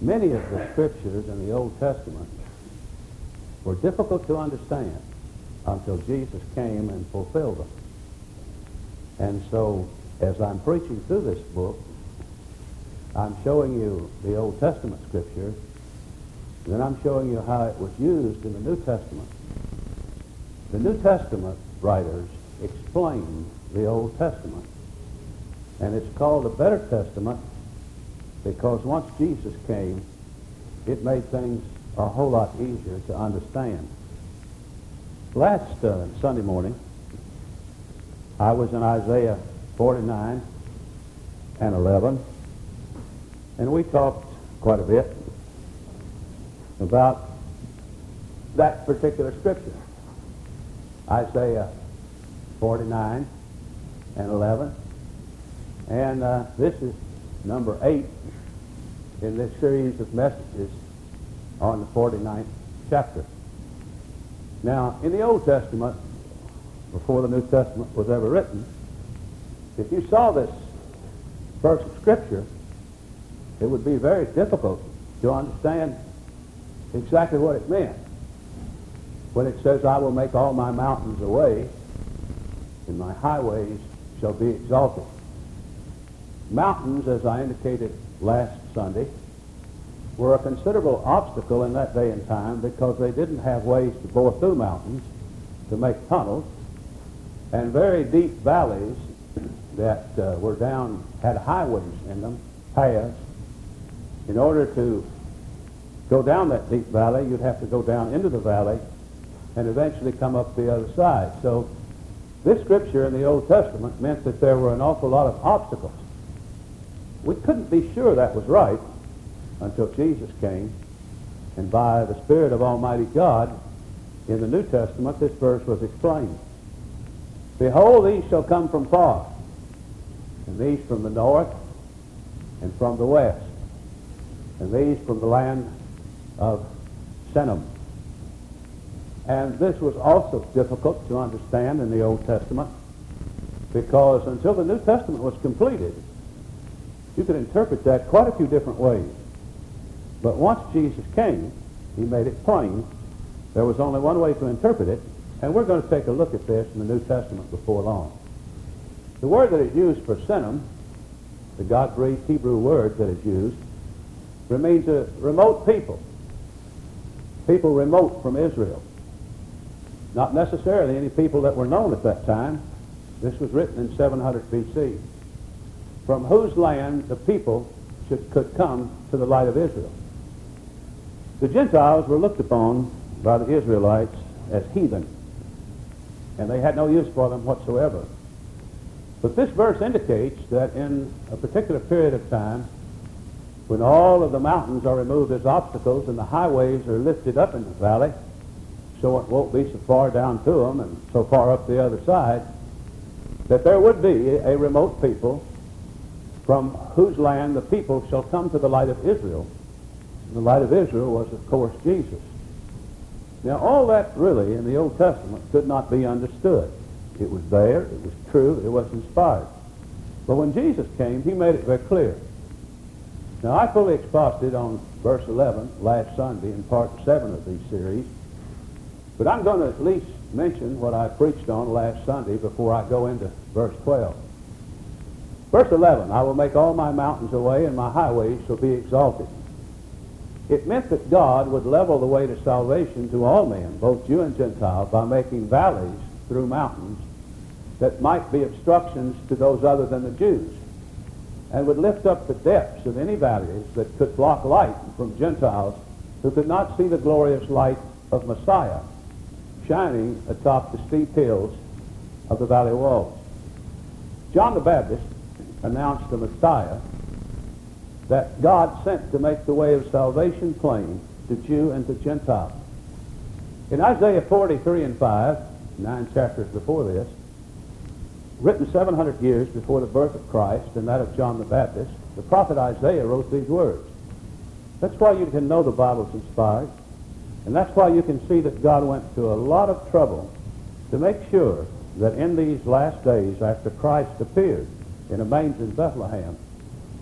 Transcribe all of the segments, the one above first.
Many of the scriptures in the Old Testament were difficult to understand until Jesus came and fulfilled them. And so, as I'm preaching through this book, I'm showing you the Old Testament scriptures, then I'm showing you how it was used in the New Testament. The New Testament writers explained the Old Testament, and it's called the Better Testament because once Jesus came, it made things a whole lot easier to understand. Last Sunday morning, I was in Isaiah 49 and 11, and we talked quite a bit about that particular scripture. Isaiah 49 and 11. And this is number 8 in this series of messages on the 49th chapter. Now, in the Old Testament, before the New Testament was ever written, if you saw this verse of Scripture, it would be very difficult to understand exactly what it meant. When it says, I will make all my mountains a way, and my highways shall be exalted. Mountains, as I indicated last Sunday, were a considerable obstacle in that day and time because they didn't have ways to bore through mountains to make tunnels, and very deep valleys that were down had highways in them, paths. In order to go down that deep valley, you'd have to go down into the valley and eventually come up the other side. So this scripture in the Old Testament meant that there were an awful lot of obstacles. We couldn't be sure that was right until Jesus came, and by the Spirit of Almighty God, in the New Testament, this verse was explained. Behold, these shall come from far, and these from the north, and from the west, and these from the land of Sinim. And this was also difficult to understand in the Old Testament, because until the New Testament was completed, you could interpret that quite a few different ways. But once Jesus came, he made it plain. There was only one way to interpret it, and we're going to take a look at this in the New Testament before long. The word that is used for Sinim, the God-breathed Hebrew word that is used, means a remote people remote from Israel. Not necessarily any people that were known at that time. This was written in 700 B.C. From whose land the people could come to the light of Israel. The Gentiles were looked upon by the Israelites as heathen, and they had no use for them whatsoever. But this verse indicates that in a particular period of time, when all of the mountains are removed as obstacles and the highways are lifted up in the valley, so it won't be so far down to them and so far up the other side, that there would be a remote people from whose land the people shall come to the light of Israel. And the light of Israel was, of course, Jesus. Now, all that really in the Old Testament could not be understood. It was there, it was true, it was inspired. But when Jesus came, he made it very clear. Now, I fully exposited on verse 11 last Sunday in part 7 of these series, but I'm going to at least mention what I preached on last Sunday before I go into verse 12. Verse 11, I will make all my mountains a way, and my highways shall be exalted. It meant that God would level the way to salvation to all men, both Jew and Gentile, by making valleys through mountains that might be obstructions to those other than the Jews, and would lift up the depths of any valleys that could block light from Gentiles who could not see the glorious light of Messiah shining atop the steep hills of the valley walls. John the Baptist announced the Messiah that God sent to make the way of salvation plain to Jew and to Gentile. In Isaiah 43 and 5, 9 chapters before this, written 700 years before the birth of Christ and that of John the Baptist, the prophet Isaiah wrote these words. That's why you can know the Bible's inspired, and that's why you can see that God went to a lot of trouble to make sure that in these last days after Christ appeared in a manger in Bethlehem,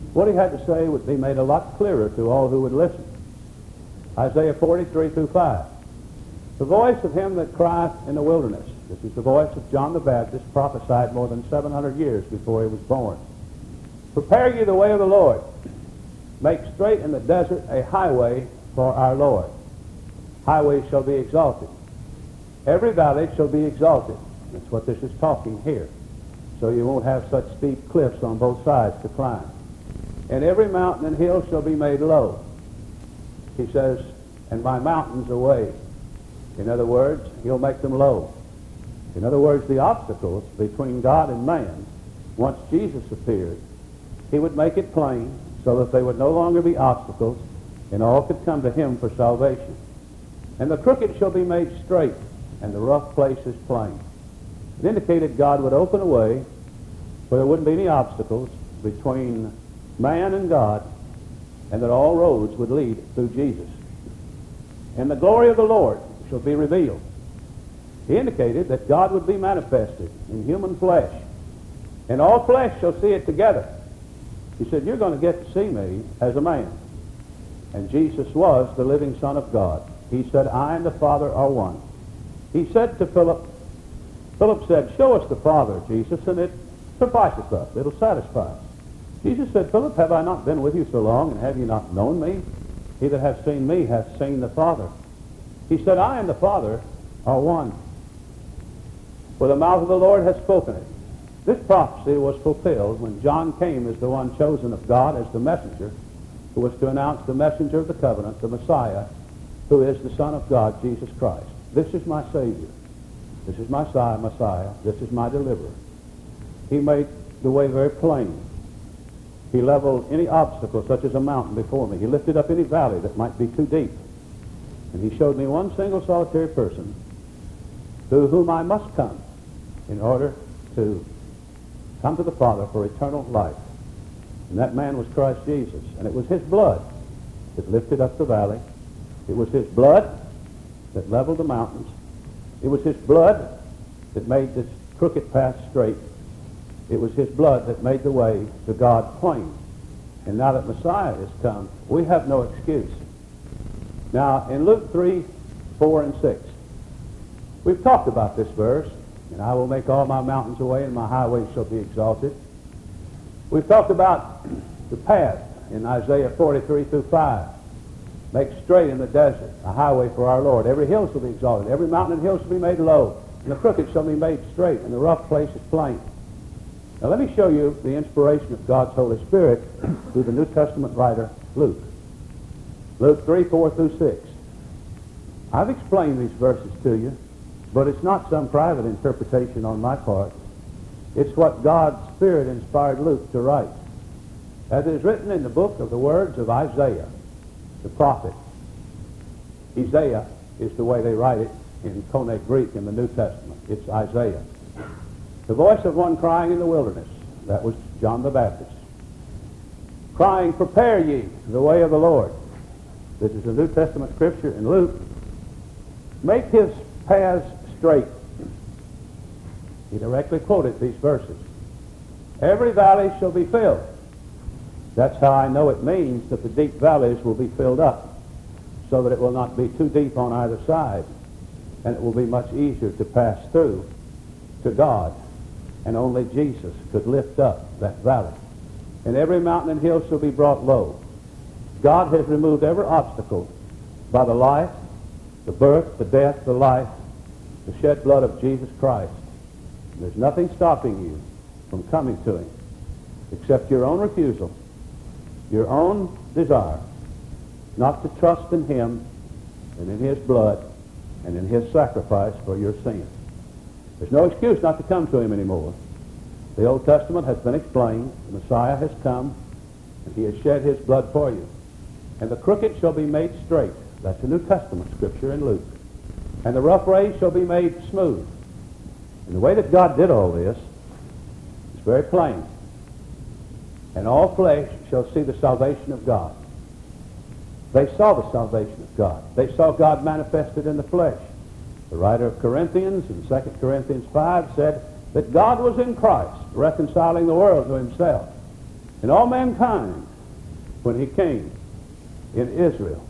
what he had to say would be made a lot clearer to all who would listen. Isaiah 43 through 5. The voice of him that crieth in the wilderness. This is the voice of John the Baptist, prophesied more than 700 years before he was born. Prepare ye the way of the Lord. Make straight in the desert a highway for our Lord. Highways shall be exalted. Every valley shall be exalted. That's what this is talking here. So you won't have such steep cliffs on both sides to climb. And every mountain and hill shall be made low. He says, and my mountains away. In other words, he'll make them low. In other words, the obstacles between God and man, once Jesus appeared, he would make it plain so that they would no longer be obstacles and all could come to him for salvation. And the crooked shall be made straight, and the rough places plain. It indicated God would open a way where there wouldn't be any obstacles between man and God, and that all roads would lead through Jesus. And the glory of the Lord shall be revealed. He indicated that God would be manifested in human flesh, and all flesh shall see it together. He said, you're going to get to see me as a man. And Jesus was the living Son of God. He said, I and the Father are one. He said to Philip said, show us the Father, Jesus, and it sufficeth us. It'll satisfy us. Jesus said, Philip, have I not been with you so long, and have you not known me? He that hath seen me hath seen the Father. He said, I and the Father are one. For the mouth of the Lord hath spoken it. This prophecy was fulfilled when John came as the one chosen of God, as the messenger, who was to announce the messenger of the covenant, the Messiah, who is the Son of God, Jesus Christ. This is my Savior. This is my Messiah. This is my deliverer. He made the way very plain. He leveled any obstacle, such as a mountain, before me. He lifted up any valley that might be too deep. And he showed me one single solitary person to whom I must come in order to come to the Father for eternal life. And that man was Christ Jesus. And it was his blood that lifted up the valley. It was his blood that leveled the mountains. It was his blood that made this crooked path straight. It was his blood that made the way to God plain. And now that Messiah has come, we have no excuse. Now, in Luke 3, 4, and 6, we've talked about this verse, and I will make all my mountains away, and my highways shall be exalted. We've talked about the path in Isaiah 43 through 5. Make straight in the desert a highway for our Lord. Every hill shall be exalted. Every mountain and hill shall be made low. And the crooked shall be made straight, and the rough places plain. Now let me show you the inspiration of God's Holy Spirit through the New Testament writer Luke. Luke 3, 4 through 6. I've explained these verses to you, but it's not some private interpretation on my part. It's what God's Spirit inspired Luke to write. As it is written in the book of the words of Isaiah, the prophet. Isaiah is the way they write it in Koine Greek in the New Testament. It's Isaiah. The voice of one crying in the wilderness. That was John the Baptist. Crying, prepare ye the way of the Lord. This is the New Testament scripture in Luke. Make his paths straight. He directly quoted these verses. Every valley shall be filled. That's how I know it means that the deep valleys will be filled up, so that it will not be too deep on either side, and it will be much easier to pass through to God, and only Jesus could lift up that valley. And every mountain and hill shall be brought low. God has removed every obstacle by the life, the birth, the death, the life, the shed blood of Jesus Christ. And there's nothing stopping you from coming to him except your own refusal, your own desire not to trust in him and in his blood and in his sacrifice for your sins. There's no excuse not to come to him anymore. The Old Testament has been explained. The Messiah has come, and he has shed his blood for you. And the crooked shall be made straight. That's the New Testament scripture in Luke. And the rough ways shall be made smooth. And the way that God did all this is very plain. And all flesh shall see the salvation of God. They saw the salvation of God. They saw God manifested in the flesh. The writer of Corinthians in 2 Corinthians 5 said that God was in Christ, reconciling the world to himself, and all mankind when he came in Israel.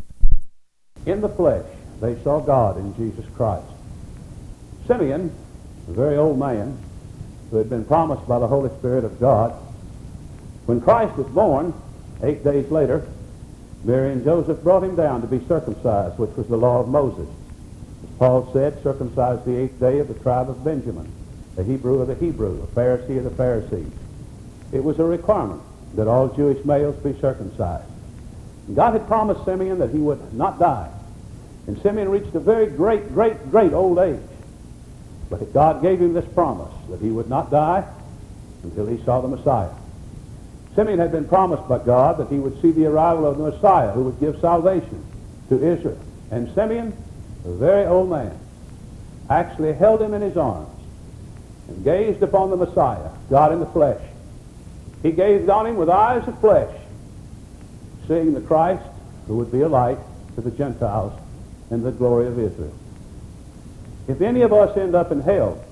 In the flesh, they saw God in Jesus Christ. Simeon, a very old man who had been promised by the Holy Spirit of God, when Christ was born, 8 days later, Mary and Joseph brought him down to be circumcised, which was the law of Moses. As Paul said, circumcised the 8th day of the tribe of Benjamin, a Hebrew of the Hebrew, a Pharisee of the Pharisees. It was a requirement that all Jewish males be circumcised. And God had promised Simeon that he would not die. And Simeon reached a very great old age. But God gave him this promise that he would not die until he saw the Messiah. Simeon had been promised by God that he would see the arrival of the Messiah who would give salvation to Israel. And Simeon, a very old man, actually held him in his arms and gazed upon the Messiah, God in the flesh. He gazed on him with eyes of flesh, seeing the Christ who would be a light to the Gentiles and the glory of Israel. If any of us end up in hell,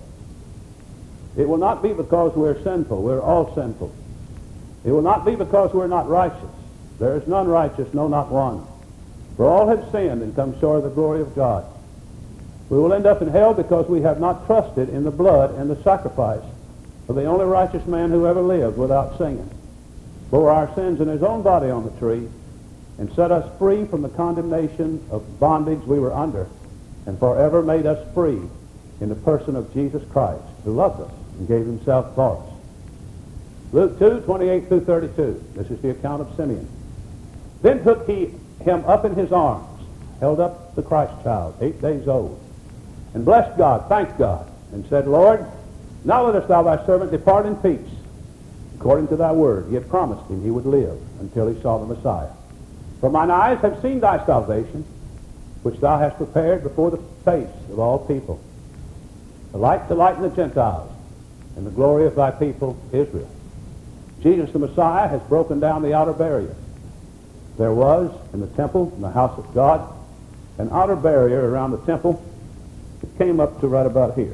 it will not be because we're sinful. We're all sinful. It will not be because we're not righteous. There is none righteous, no, not one. For all have sinned and come short of the glory of God. We will end up in hell because we have not trusted in the blood and the sacrifice of the only righteous man who ever lived without sin, bore our sins in his own body on the tree, and set us free from the condemnation of bondage we were under, and forever made us free in the person of Jesus Christ, who loved us and gave himself for us. Luke 2:28 through 32. This is the account of Simeon. Then took he him up in his arms, held up the Christ child, 8 days old, and blessed God, thanked God, and said, Lord, now lettest thou thy servant depart in peace, according to thy word. He had promised him he would live until he saw the Messiah. For mine eyes have seen thy salvation, which thou hast prepared before the face of all people, a light to lighten the Gentiles, and the glory of thy people Israel. Jesus the Messiah has broken down the outer barrier. There was in the temple, in the house of God, an outer barrier around the temple that came up to right about here.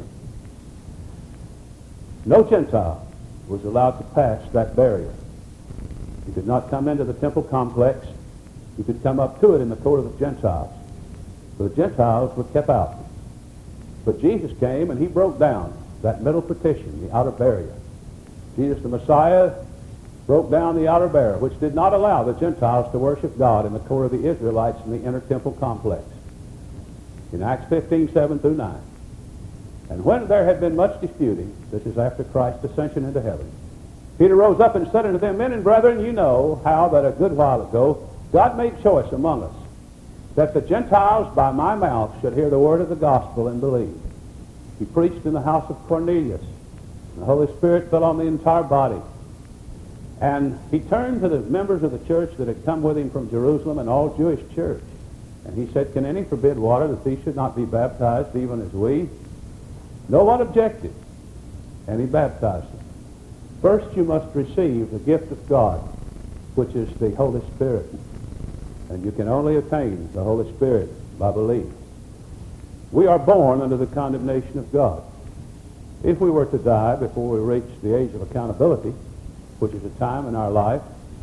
No Gentile was allowed to pass that barrier. You could not come into the temple complex. You could come up to it in the court of the Gentiles. The Gentiles were kept out. But Jesus came and he broke down that middle partition, the outer barrier. Jesus the Messiah broke down the outer barrier, which did not allow the Gentiles to worship God in the court of the Israelites in the inner temple complex. In Acts 15:7 through 9. And when there had been much disputing, this is after Christ's ascension into heaven, Peter rose up and said unto them, Men and brethren, you know how that a good while ago God made choice among us, that the Gentiles by my mouth should hear the word of the gospel and believe. He preached in the house of Cornelius, and the Holy Spirit fell on the entire body. And he turned to the members of the church that had come with him from Jerusalem and all Jewish church. And he said, Can any forbid water that these should not be baptized even as we? No one objected. And he baptized them. First you must receive the gift of God, which is the Holy Spirit. And you can only attain the Holy Spirit by belief. We are born under the condemnation of God. If we were to die before we reach the age of accountability, which is a time in our life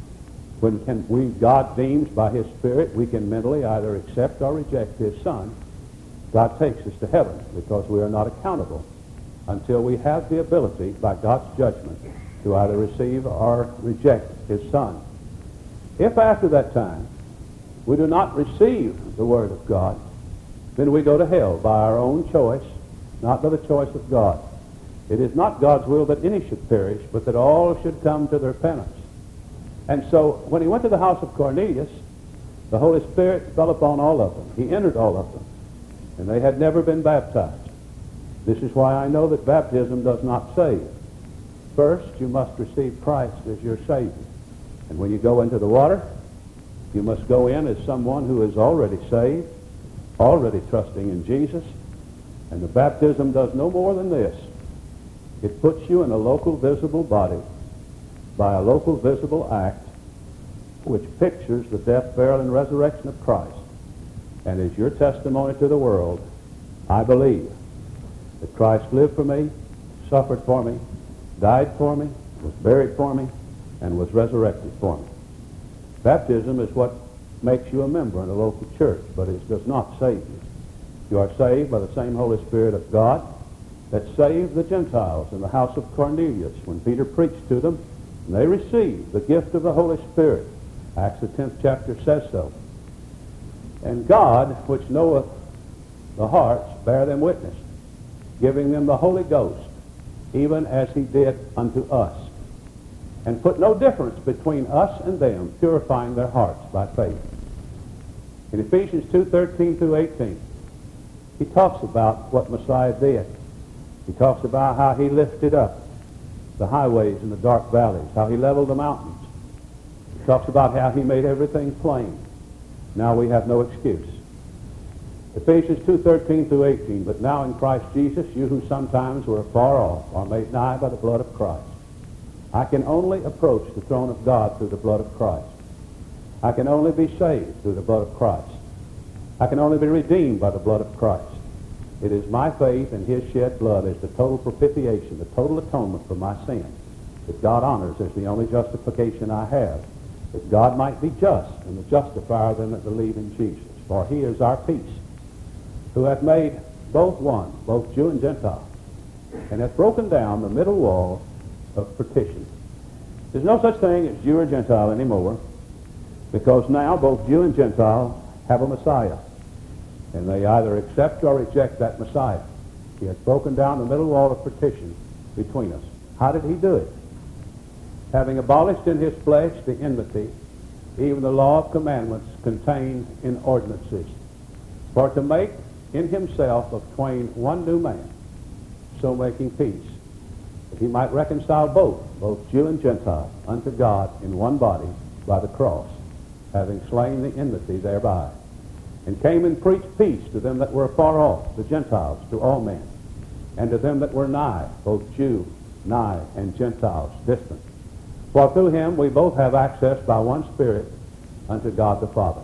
when God deems by his Spirit we can mentally either accept or reject his Son, God takes us to heaven because we are not accountable until we have the ability by God's judgment to either receive or reject his Son. If after that time we do not receive the Word of God, then we go to hell by our own choice, not by the choice of God. It is not God's will that any should perish, but that all should come to their repentance. And so when he went to the house of Cornelius, the Holy Spirit fell upon all of them. He entered all of them, and they had never been baptized. This is why I know that baptism does not save. First, you must receive Christ as your Savior. And when you go into the water, you must go in as someone who is already saved, already trusting in Jesus. And the baptism does no more than this. It puts you in a local visible body by a local visible act which pictures the death, burial, and resurrection of Christ. And is your testimony to the world, I believe that Christ lived for me, suffered for me, died for me, was buried for me, and was resurrected for me. Baptism is what makes you a member in a local church, but it does not save you. You are saved by the same Holy Spirit of God that saved the Gentiles in the house of Cornelius when Peter preached to them, and they received the gift of the Holy Spirit. Acts the 10th chapter says so. And God, which knoweth the hearts, bear them witness, giving them the Holy Ghost, even as he did unto us, and put no difference between us and them, purifying their hearts by faith. In Ephesians 2:13 through 18, he talks about what Messiah did. He talks about how he lifted up the highways and the dark valleys, how he leveled the mountains. He talks about how he made everything plain. Now we have no excuse. Ephesians 2:13 through 18, but now in Christ Jesus, you who sometimes were afar off are made nigh by the blood of Christ. I can only approach the throne of God through the blood of Christ. I can only be saved through the blood of Christ. I can only be redeemed by the blood of Christ. It is my faith in his shed blood as the total propitiation, the total atonement for my sin, that God honors as the only justification I have, that God might be just and the justifier of them that believe in Jesus. For he is our peace, who hath made both one, both Jew and Gentile, and hath broken down the middle wall of partition. There's no such thing as Jew or Gentile anymore, because now both Jew and Gentile have a Messiah, and they either accept or reject that Messiah. He has broken down the middle wall of partition between us. How did he do it? Having abolished in his flesh the enmity, even the law of commandments contained in ordinances, for to make in himself of twain one new man, so making peace, that he might reconcile both Jew and Gentile, unto God in one body by the cross, having slain the enmity thereby, and came and preached peace to them that were afar off, the Gentiles, to all men, and to them that were nigh, both Jew, nigh, and Gentiles, distant. For through him we both have access by one Spirit unto God the Father.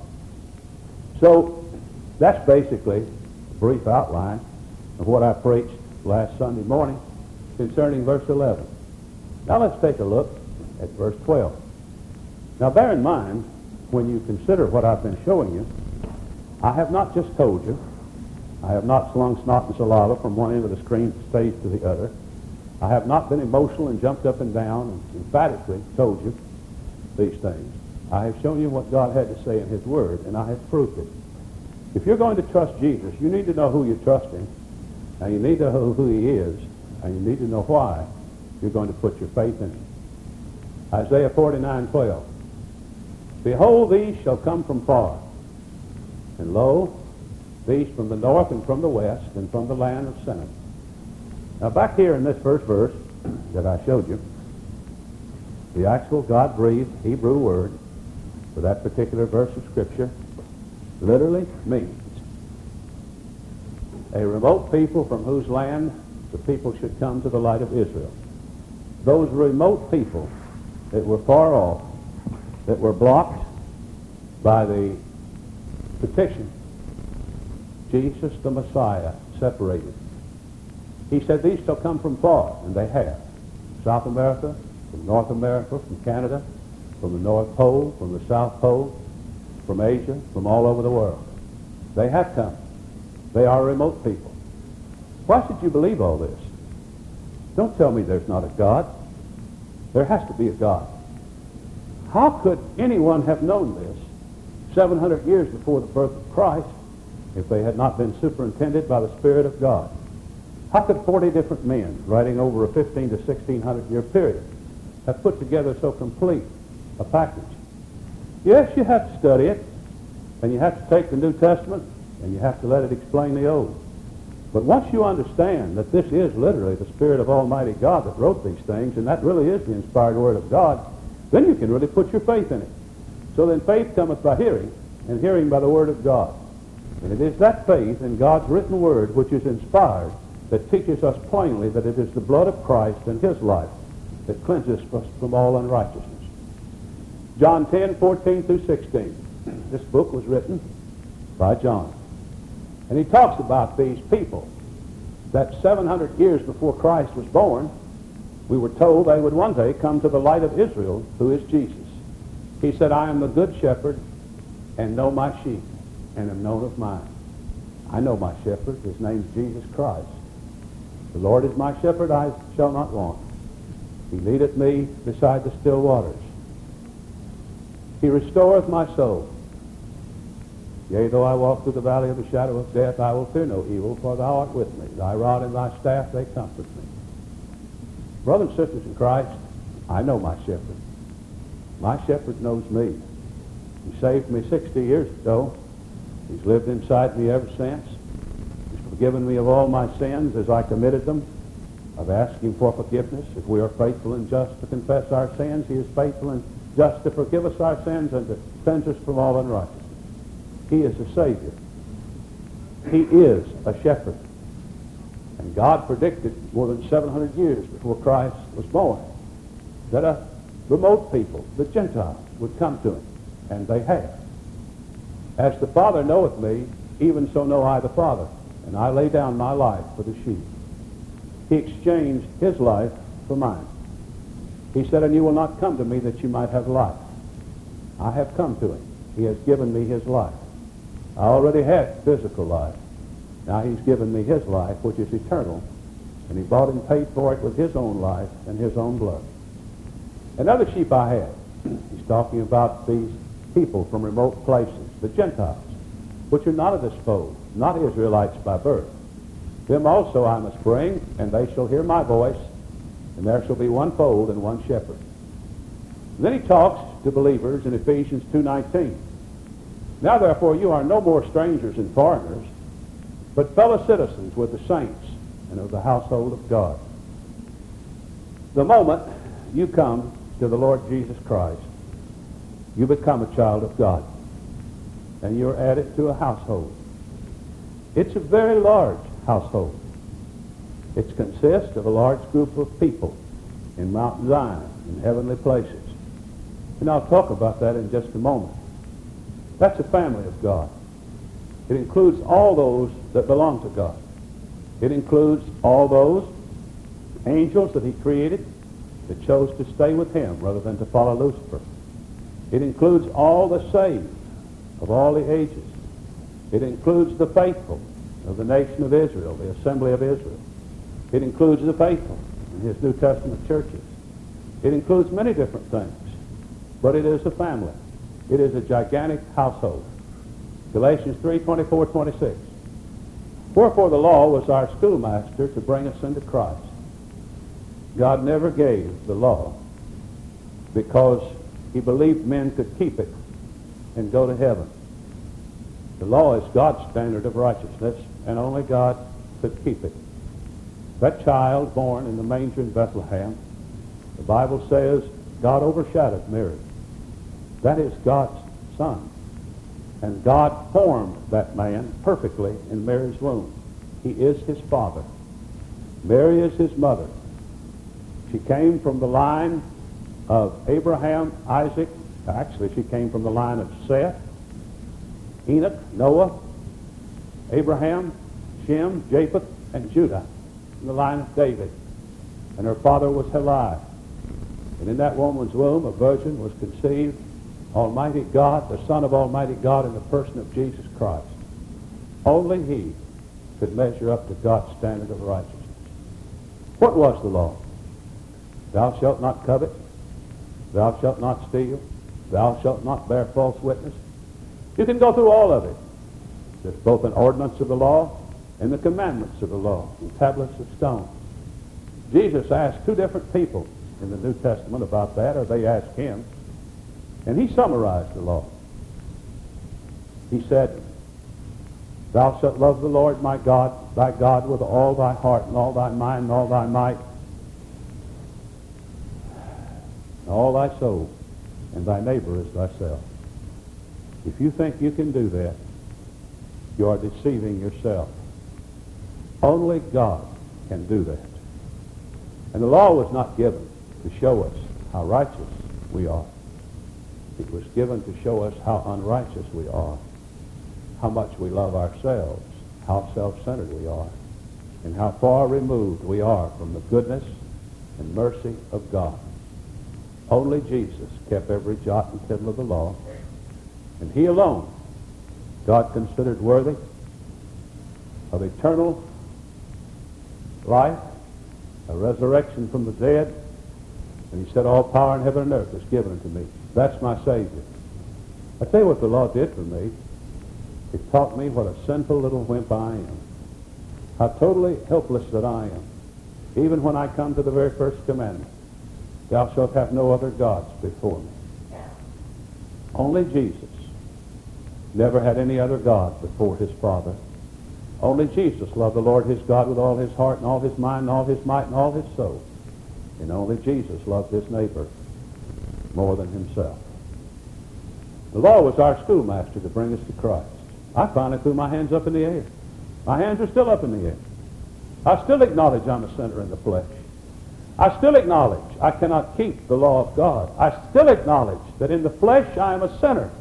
So that's basically a brief outline of what I preached last Sunday morning concerning verse 11. Now let's take a look at verse 12. Now bear in mind, when you consider what I've been showing you, I have not just told you. I have not slung snot and saliva from one end of the stage to the other. I have not been emotional and jumped up and down and emphatically told you these things. I have shown you what God had to say in his word, and I have proved it. If you're going to trust Jesus, you need to know who you're trusting, and you need to know who he is, and you need to know why you're going to put your faith in him. Isaiah 49:12. Behold, these shall come from far, and lo, these from the north and from the west and from the land of sinners. Now back here in this first verse that I showed you, the actual God-breathed Hebrew word for that particular verse of Scripture literally means a remote people from whose land the people should come to the light of Israel. Those remote people that were far off, that were blocked by the petition, Jesus the Messiah separated. He said, these shall come from far, and they have. South America, from North America, from Canada, from the North Pole, from the South Pole, from Asia, from all over the world. They have come. They are remote people. Why should you believe all this? Don't tell me there's not a God. There has to be a God. How could anyone have known this 700 years before the birth of Christ if they had not been superintended by the Spirit of God? How could 40 different men, writing over a 15 to 1600 year period, have put together so complete a package? Yes, you have to study it, and you have to take the New Testament, and you have to let it explain the Old. But once you understand that this is literally the Spirit of Almighty God that wrote these things, and that really is the inspired Word of God, then you can really put your faith in it. So then faith cometh by hearing, and hearing by the Word of God. And it is that faith in God's written Word which is inspired that teaches us plainly that it is the blood of Christ and his life that cleanses us from all unrighteousness. John 10:14 through 16. This book was written by John. And he talks about these people that 700 years before Christ was born we were told they would one day come to the light of Israel, who is Jesus. He said, I am the good shepherd, and know my sheep, and am known of mine. I know my shepherd. His name is Jesus Christ. The Lord is my shepherd, I shall not want. He leadeth me beside the still waters. He restoreth my soul. Yea, though I walk through the valley of the shadow of death, I will fear no evil, for thou art with me. Thy rod and thy staff, they comfort me. Brothers and sisters in Christ, I know my shepherd. My shepherd knows me. He saved me 60 years ago. He's lived inside me ever since. He's forgiven me of all my sins as I committed them. I've asked him for forgiveness. If we are faithful and just to confess our sins, he is faithful and just to forgive us our sins and to cleanse us from all unrighteousness. He is a Savior. He is a shepherd. And God predicted more than 700 years before Christ was born that a remote people, the Gentiles, would come to him. And they have. As the Father knoweth me, even so know I the Father. And I lay down my life for the sheep. He exchanged his life for mine. He said, and you will not come to me that you might have life. I have come to him. He has given me his life. I already had physical life. Now he's given me his life, which is eternal. And he bought and paid for it with his own life and his own blood. Another sheep I had. He's talking about these people from remote places, the Gentiles, which are not of this fold, not Israelites by birth. Them also I must bring, and they shall hear my voice, and there shall be one fold and one shepherd. And then he talks to believers in Ephesians 2:19. Now therefore you are no more strangers and foreigners, but fellow citizens with the saints and of the household of God. The moment you come to the Lord Jesus Christ, you become a child of God, and you're added to a household. It's a very large household. It consists of a large group of people in Mount Zion, in heavenly places. And I'll talk about that in just a moment. That's a family of God. It includes all those that belong to God. It includes all those angels that he created that chose to stay with him rather than to follow Lucifer. It includes all the saved of all the ages. It includes the faithful of the nation of Israel, the assembly of Israel. It includes the faithful in his New Testament churches. It includes many different things, but it is a family. It is a gigantic household. Galatians 3:24-26. Wherefore the law was our schoolmaster to bring us into Christ. God never gave the law because he believed men could keep it and go to heaven. The law is God's standard of righteousness, and only God could keep it. That child born in the manger in Bethlehem, the Bible says God overshadowed Mary. That is God's son. And God formed that man perfectly in Mary's womb. He is his father. Mary is his mother. She came from the line of Abraham, Isaac. Actually, she came from the line of Seth, Enoch, Noah, Abraham, Shem, Japheth, and Judah, in the line of David. And her father was Heli. And in that woman's womb, a virgin was conceived, Almighty God, the Son of Almighty God in the person of Jesus Christ. Only he could measure up to God's standard of righteousness. What was the law? Thou shalt not covet. Thou shalt not steal. Thou shalt not bear false witness. You can go through all of it. There's both an ordinance of the law and the commandments of the law, and tablets of stone. Jesus asked two different people in the New Testament about that, or they asked him, and he summarized the law. He said, Thou shalt love the Lord thy God with all thy heart and all thy mind and all thy might and all thy soul, and thy neighbor as thyself. If you think you can do that, you are deceiving yourself. Only God can do that. And the law was not given to show us how righteous we are. It was given to show us how unrighteous we are, how much we love ourselves, how self-centered we are, and how far removed we are from the goodness and mercy of God. Only Jesus kept every jot and tittle of the law, and he alone God considered worthy of eternal life, a resurrection from the dead, and he said, all power in heaven and earth is given unto me. That's my Savior. I tell you what the law did for me. It taught me what a sinful little wimp I am, how totally helpless that I am. Even when I come to the very first commandment, thou shalt have no other gods before me. Only Jesus never had any other God before his Father. Only Jesus loved the Lord his God with all his heart and all his mind and all his might and all his soul. And only Jesus loved his neighbor more than himself. The law was our schoolmaster to bring us to Christ. I finally threw my hands up in the air. My hands are still up in the air. I still acknowledge I'm a sinner in the flesh. I still acknowledge I cannot keep the law of God. I still acknowledge that in the flesh I am a sinner.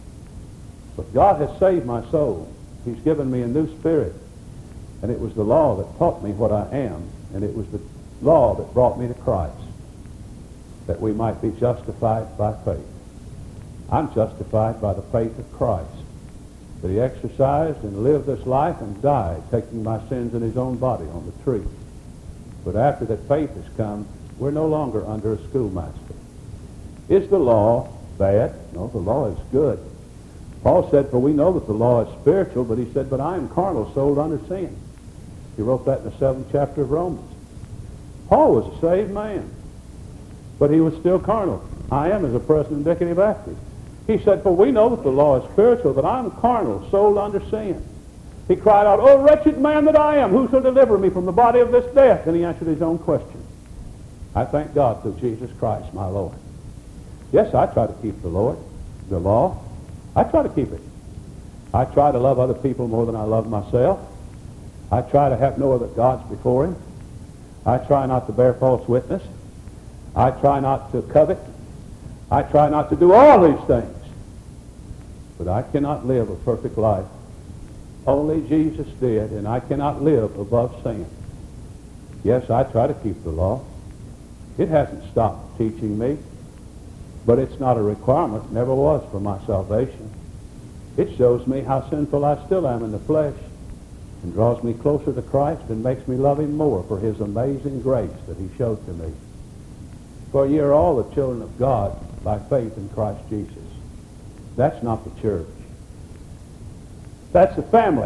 But God has saved my soul. He's given me a new spirit. And it was the law that taught me what I am. And it was the law that brought me to Christ, that we might be justified by faith. I'm justified by the faith of Christ, that he exercised and lived this life and died, taking my sins in his own body on the tree. But after that faith has come, we're no longer under a schoolmaster. Is the law bad? No, the law is good. Paul said, for we know that the law is spiritual, but he said, but I am carnal, sold under sin. He wrote that in the 7th chapter of Romans. Paul was a saved man, but he was still carnal. I am as a Presbyterian Deacon Baptist. He said, for we know that the law is spiritual, but I am carnal, sold under sin. He cried out, oh, wretched man that I am, who shall deliver me from the body of this death? And he answered his own question. I thank God through Jesus Christ, my Lord. Yes, I try to keep the law. I try to keep it. I try to love other people more than I love myself. I try to have no other gods before him. I try not to bear false witness. I try not to covet. I try not to do all these things. But I cannot live a perfect life. Only Jesus did, and I cannot live above sin. Yes, I try to keep the law. It hasn't stopped teaching me, but it's not a requirement, never was for my salvation. It shows me how sinful I still am in the flesh and draws me closer to Christ and makes me love him more for his amazing grace that he showed to me. For ye are all the children of God by faith in Christ Jesus. That's not the church. That's the family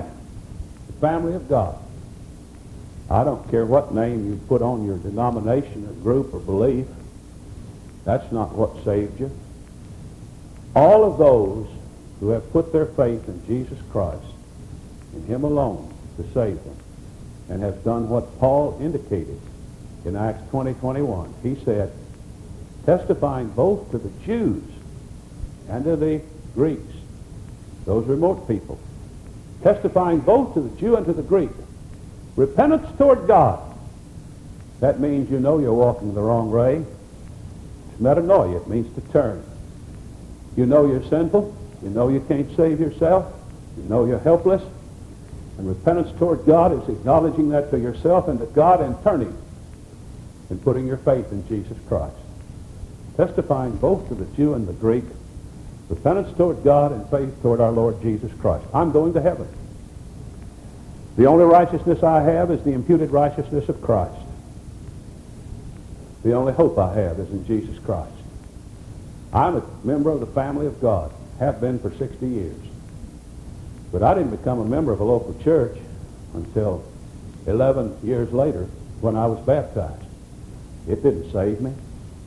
of God. I don't care what name you put on your denomination or group or belief. That's not what saved you. All of those who have put their faith in Jesus Christ, in him alone to save them, and have done what Paul indicated in Acts 20:21. He said, testifying both to the Jews and to the Greeks, those remote people, testifying both to the Jew and to the Greek, repentance toward God. That means you know you're walking the wrong way. It's metanoia. It means to turn. You know you're sinful. You know you can't save yourself. You know you're helpless. And repentance toward God is acknowledging that to yourself and to God and turning and putting your faith in Jesus Christ. Testifying both to the Jew and the Greek, repentance toward God and faith toward our Lord Jesus Christ. I'm going to heaven. The only righteousness I have is the imputed righteousness of Christ. The only hope I have is in Jesus Christ. I'm a member of the family of God, have been for 60 years. But I didn't become a member of a local church until 11 years later when I was baptized. It didn't save me.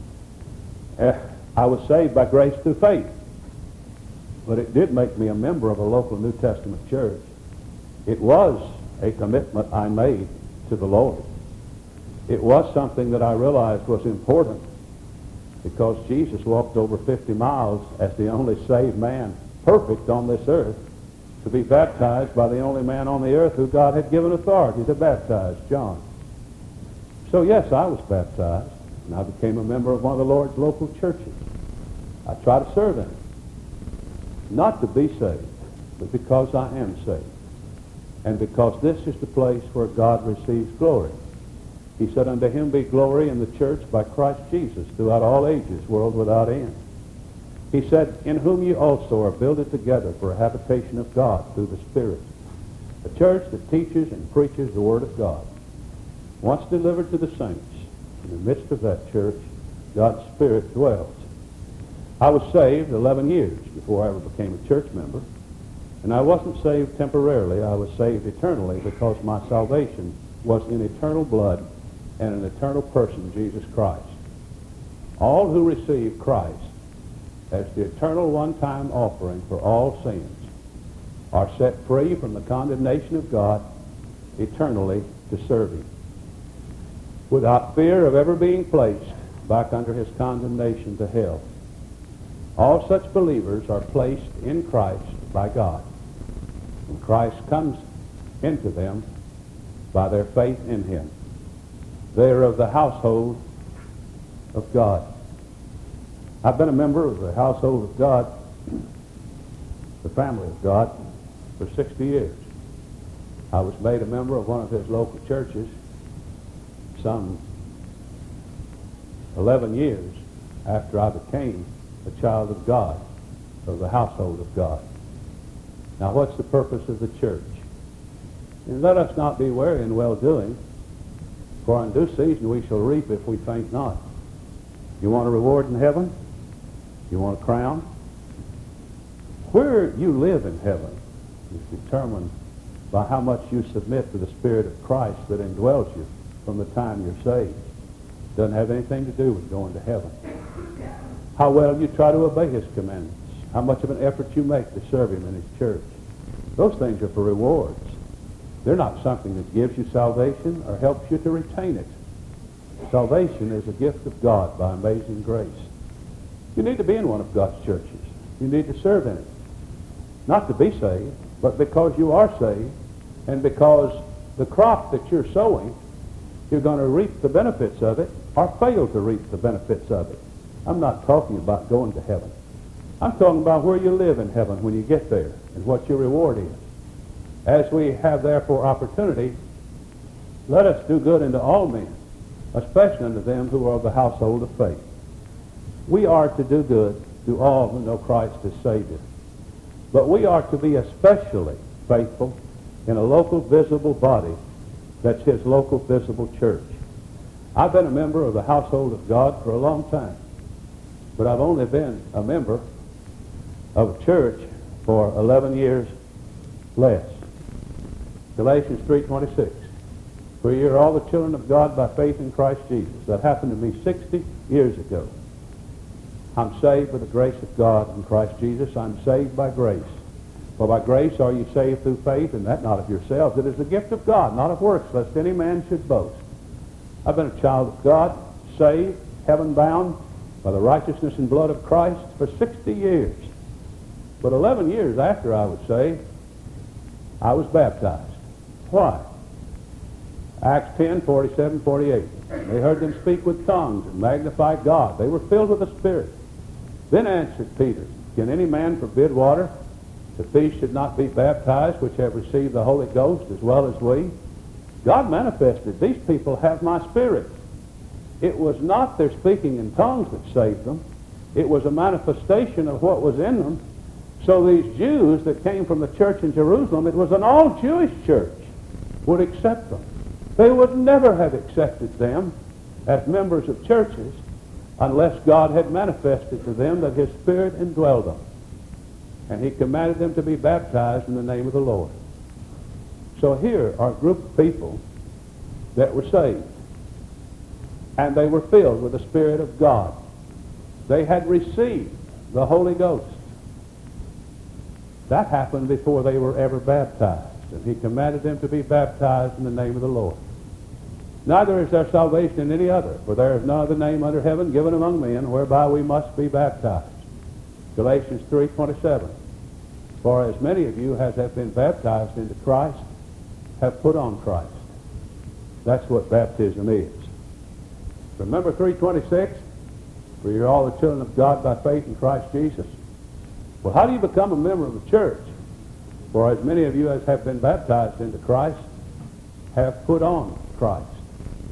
I was saved by grace through faith. But it did make me a member of a local New Testament church. It was a commitment I made to the Lord. It was something that I realized was important because Jesus walked over 50 miles as the only saved man, perfect on this earth, to be baptized by the only man on the earth who God had given authority to baptize, John. So yes, I was baptized, and I became a member of one of the Lord's local churches. I try to serve in it. Not to be saved, but because I am saved. And because this is the place where God receives glory. He said, unto him be glory in the church by Christ Jesus throughout all ages, world without end. He said, in whom you also are builded together for a habitation of God through the Spirit. A church that teaches and preaches the Word of God. Once delivered to the saints, in the midst of that church, God's Spirit dwells. I was saved 11 years before I ever became a church member. And I wasn't saved temporarily. I was saved eternally because my salvation was in eternal blood and an eternal person, Jesus Christ. All who receive Christ as the eternal one-time offering for all sins are set free from the condemnation of God eternally to serve Him, without fear of ever being placed back under His condemnation to hell. All such believers are placed in Christ by God, and Christ comes into them by their faith in Him. They are of the household of God. I've been a member of the household of God, the family of God, for 60 years. I was made a member of one of His local churches some 11 years after I became a child of God, of the household of God. Now, what's the purpose of the church? And let us not be weary in well-doing, for in due season we shall reap if we faint not. You want a reward in heaven? You want a crown? Where you live in heaven is determined by how much you submit to the Spirit of Christ that indwells you from the time you're saved. Doesn't have anything to do with going to heaven. How well you try to obey His commandments. How much of an effort you make to serve Him in His church. Those things are for rewards. They're not something that gives you salvation or helps you to retain it. Salvation is a gift of God by amazing grace. You need to be in one of God's churches. You need to serve in it. Not to be saved, but because you are saved, and because the crop that you're sowing, you're going to reap the benefits of it or fail to reap the benefits of it. I'm not talking about going to heaven. I'm talking about where you live in heaven when you get there and what your reward is. As we have therefore opportunity, let us do good unto all men, especially unto them who are of the household of faith. We are to do good to all who know Christ as Savior. But we are to be especially faithful in a local visible body that's His local visible church. I've been a member of the household of God for a long time, but I've only been a member of a church for 11 years less. Galatians 3:26. For you are all the children of God by faith in Christ Jesus. That happened to me 60 years ago. I'm saved by the grace of God in Christ Jesus. I'm saved by grace. For by grace are you saved through faith, and that not of yourselves. It is the gift of God, not of works, lest any man should boast. I've been a child of God, saved, heaven-bound, by the righteousness and blood of Christ for 60 years. But 11 years after I was saved, I was baptized. Why? Acts 10:47-48. They heard them speak with tongues and magnify God. They were filled with the Spirit. Then answered Peter, can any man forbid water, that these should not be baptized, which have received the Holy Ghost as well as we? God manifested, these people have my Spirit. It was not their speaking in tongues that saved them. It was a manifestation of what was in them. So these Jews that came from the church in Jerusalem, it was an all-Jewish church, would accept them. They would never have accepted them as members of churches unless God had manifested to them that His Spirit indwelled them. And He commanded them to be baptized in the name of the Lord. So here are a group of people that were saved. And they were filled with the Spirit of God. They had received the Holy Ghost. That happened before they were ever baptized. And He commanded them to be baptized in the name of the Lord. Neither is there salvation in any other, for there is no other name under heaven given among men whereby we must be baptized. Galatians 3:27. For as many of you as have been baptized into Christ have put on Christ. That's what baptism is. Remember 3:26? For you're all the children of God by faith in Christ Jesus. Well, how do you become a member of the church? For as many of you as have been baptized into Christ have put on Christ.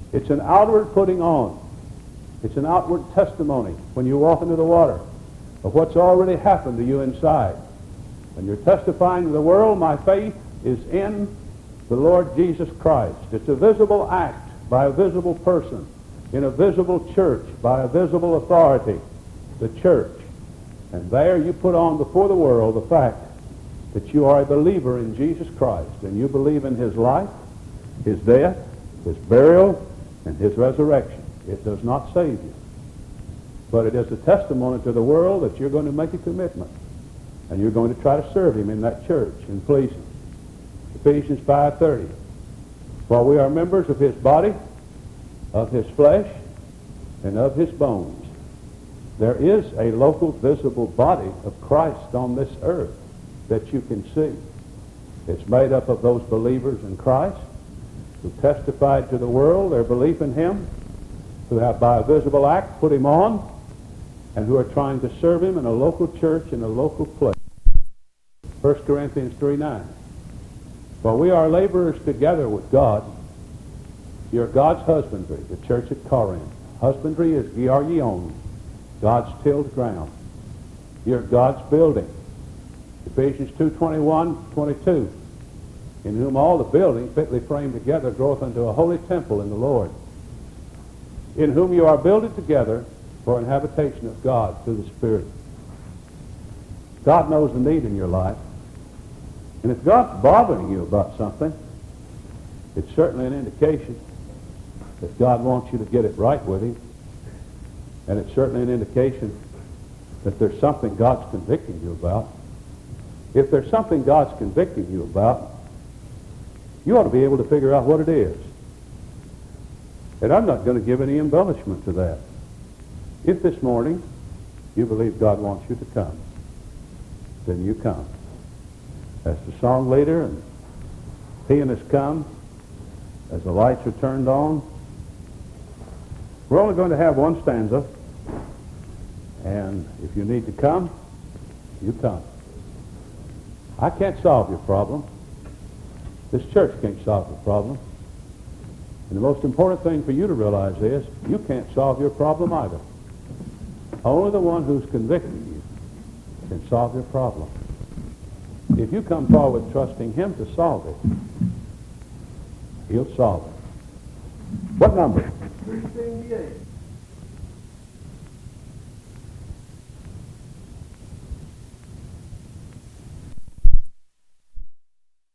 It's an outward putting on. It's an outward testimony when you walk into the water of what's already happened to you inside. And you're testifying to the world, my faith is in the Lord Jesus Christ. It's a visible act by a visible person in a visible church by a visible authority, the church. And there you put on before the world the fact that you are a believer in Jesus Christ, and you believe in his life, his death, his burial, and his resurrection. It does not save you, but it is a testimony to the world that you're going to make a commitment, and you're going to try to serve him in that church and please him. Ephesians 5:30. For we are members of his body, of his flesh, and of his bones. There is a local, visible body of Christ on this earth that you can see. It's made up of those believers in Christ who testified to the world their belief in him, who have by a visible act put him on, and who are trying to serve him in a local church in a local place. 1 Corinthians 3:9. For we are laborers together with God. You're God's husbandry, the church at Corinth. Husbandry is giargion, God's tilled ground. You're God's building. Ephesians 2:21-22. In whom all the building fitly framed together groweth unto a holy temple in the Lord, in whom you are builded together for an habitation of God through the Spirit. God knows the need in your life. And if God's bothering you about something, it's certainly an indication that God wants you to get it right with him. And it's certainly an indication that there's something God's convicting you about. If there's something God's convicting you about, you ought to be able to figure out what it is. And I'm not going to give any embellishment to that. If this morning you believe God wants you to come, then you come. As the song leader and pianist come, as the lights are turned on, we're only going to have one stanza. And if you need to come, you come. I can't solve your problem. This church can't solve your problem. And the most important thing for you to realize is you can't solve your problem either. Only the one who's convicting you can solve your problem. If you come forward trusting him to solve it, he'll solve it. What number? 378.